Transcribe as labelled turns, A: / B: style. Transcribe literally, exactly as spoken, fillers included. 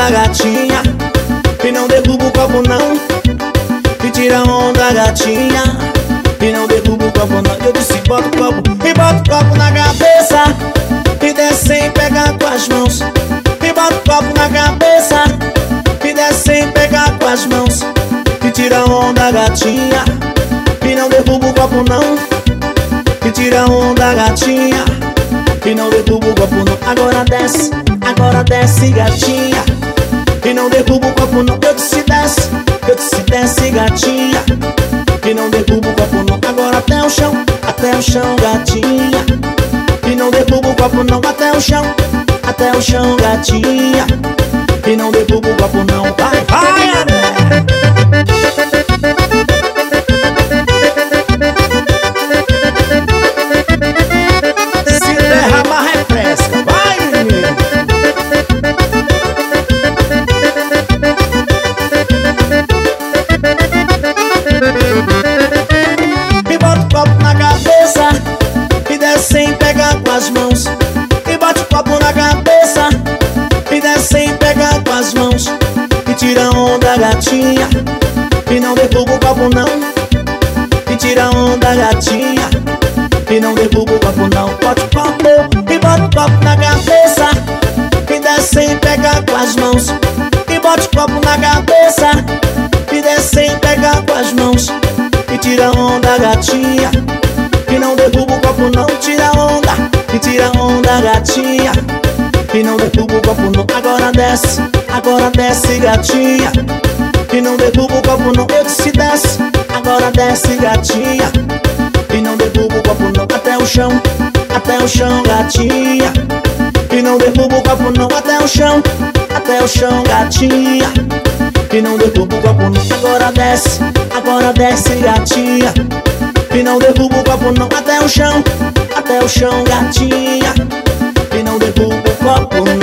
A: onda, gatinha, e não derruba o copo não. E tira onda, gatinha, e não derruba o copo não. Eu disse bota o copo, e bota o copo na cabeça, e desce sem pegar com as mãos. E bota o copo na cabeça, e desce sem pegar com as mãos. E tira onda, gatinha, e não derruba o copo não. E tira onda, gatinha, e não derruba o copo não. Agora desce, agora desce, gatinha, e não derruba o copo não. Eu disse desce, eu disse desce, gatinha, e não derruba o copo não. Agora até o chão, até o chão, gatinha, e não derruba o copo não. Até o chão, até o chão, gatinha, e não derruba o copo não. Vai, vai, André. Se derramar refresca, vai, menino. E bota o copo na cabeça, e desce sem pegar com as mãos. E bate o copo na cabeça, e desce sem pegar com as mãos. E tira onda, gatinha, e não derruba o copo não. E tira onda, gatinha, e não derruba o copo não. Bote o copo, e bota o copo na cabeça, e desce sem pegar com as mãos. E bote o copo na cabeça, e desce sem pegar com as mãos. E tira onda, gatinha, e não derruba o copo não. Tira onda, e tira onda, gatinha, e não derruba o copo não. Agora desce, agora desce, gatinha, e não derruba o copo não. Eu disse desce, agora desce, gatinha, e não derruba o copo não. Até o chão, até o chão, gatinha, e não derruba o copo não. Até o chão, até o chão, gatinha, e não derruba o copo não. Agora desce, agora desce, gatinha, e não derruba o copo não. Até o chão, até o chão, gatinha, e não derruba o copo não.